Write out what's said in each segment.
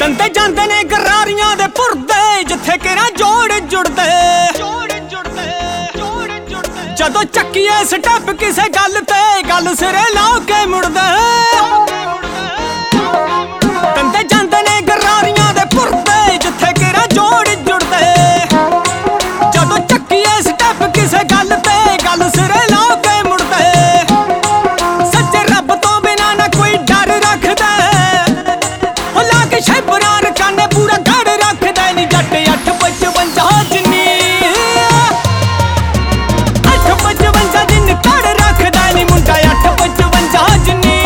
ਤੰਦੇ ਜਾਂਦੇ ਨੇ ਗਰਾਰੀਆਂ ਦੇ ਪੁਰਦੇ ਜਿੱਥੇ ਕਿਹੜਾ ਜੋੜ ਜੁੜਦੇ ਜਦੋਂ ਚੱਕੀਏ ਸਟੈਪ ਕਿਸੇ ਗੱਲ ਤੇ ਗੱਲ ਸਿਰੇ ਲਾ ਕੇ ਮੁੜਦੇ ਤੰਦੇ ਜਾਂਦੇ ਨੇ ਗਰਾਰੀਆਂ ਦੇ ਪੁਰਦੇ ਜਿੱਥੇ ਕਿਹੜਾ ਜੋੜ ਜੁੜਦੇ ਜਦੋਂ ਚੱਕੀਏ ਸਟੈਪ ਕਿਸੇ ਗੱਲ ਤੇ ਗੱਲ ਸਿਰੇ ਲਾ ਕੇ ਮੁੜਦੇ ਸੱਚੇ ਰੱਬ ਤੋਂ ਬਿਨਾ ਨਾ ਕੋਈ ਡਰ ਰੱਖਦਾ ਉਹ ਲਾ ਕੇ ਸ਼ੈਬਰਾਂ ਰਕਾਨੇ ਪੂਰਾ ਘੜ ਰੱਖਦਾ ਨੀ ਜੱਟ 855 ਜਿੰਨੀ 855 ਜਿੰਨੀ ਘੜ ਰੱਖਦਾ ਨੀ ਮੁੰਡਾ 855 ਜਿੰਨੀ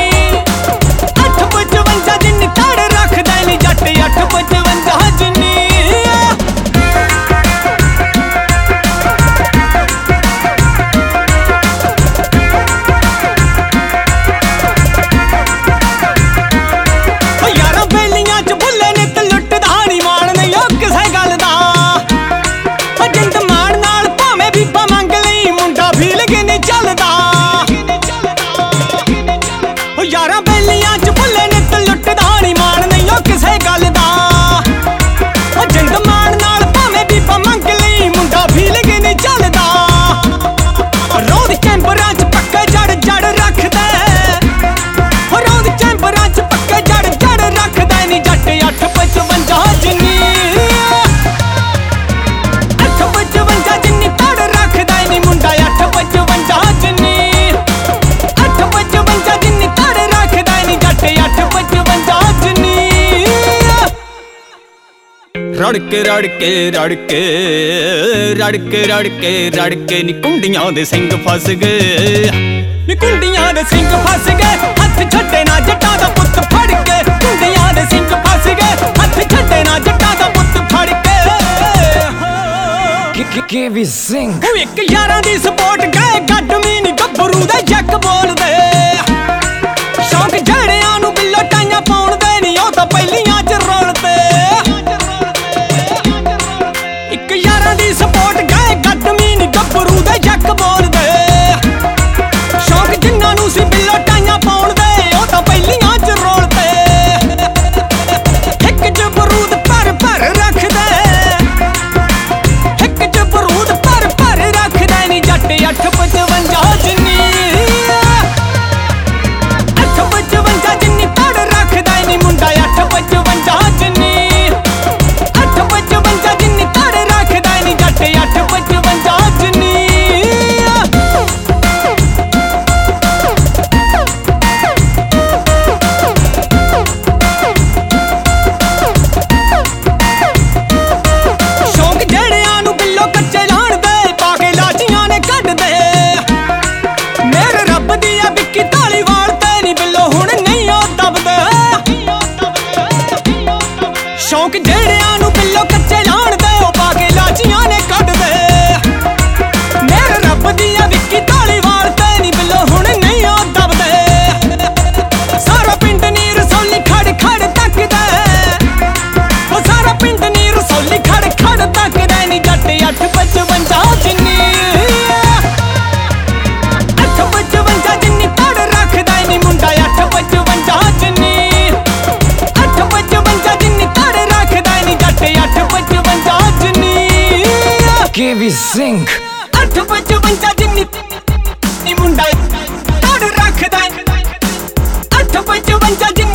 855 ਜਿੰਨੀ ਘੜ ਰੱਖਦਾ ਨੀ ਜੱਟ 855 ਜਿੰਨੀ यारा बेलियां च भुल्ले नित लुटदा नी मान नहीं ओ किसे गल दा ओ जिंद मान नाल भावें बीबा मंग लई मुंडा फील के नहीं चलदा रोद चैंबरां च पक्के जड़ रखदा ओ रोद चैंबरां च पक्के जड़ रखदा नी जट 855 जिन्नी 855 जिन्नी तड़ रखदा नी मुंडा 855 जिन्नी 855 जिन्नी तड़ रखदा नी जट 855 जिन्नी रड़के नी कुंडियां दे सिंग फस गए नी कुंडियां दे सिंग फस गए हथ छड्डे ना जट्टां दा पुत्त फड़ के कुंडियां दे सिंग फस गए हथ छड्डे ना जट्टां दा पुत्त फड़ के केवी सिंह एक यारां दी सपोर्ट गए गड्ड मीनी गब्बरू दे जक बोलदे शौक जड़ियां नू बिल्लो टाइयां पाउण दे नी ओ तां पहिलियां च रोलदे एक यारां दी सपोर्ट गए गड्ड मीनी गब्बरू दे जक बोलदे शौक जिन्हां नू सी बिल्लो टाइयां पाउण दे ओ तां पहिलियां च रोलदे हिक च बरूद भर रखदे हिक च बरूद भर रखदा नी जट 855 जिन्नी 855 जिन्नी तड़ रखदा नी मुंडा 855 जिन्नी 855 जिन्नी तड़ रखदा नी जट 855 जिन्नी शौक जड़ियां नू बिल्लो कच्चे लाण दे पाके लाजियां ने कढ दे मेरे रब दी आ बिक्की धालीवाल ते नी बिल्लो हुण नहीं ओ दबदे शौक जड़ियां नू बिल्लो कच्चे लाण दे ओ पाके लाजियां ने कढ दे मेरे रब दी आ बिक्की धालीवाल ते नी बिल्लो हुण नहीं ओ दबदे सारा पिंड नी रसौली खड़ तकदा ओ सारा पिंड नी रसौली खड़ तकदा नी जट 855 जिन्नी 855 जिन्नी तड़ रखदा नी मुंडा 855 जिन्नी 855 जिन्नी तड़ रखदा नी जट 855 जिन्नी केवी सिंह 855 जिन्नी नी मुंडा तड़ रखदा 855 जिन्नी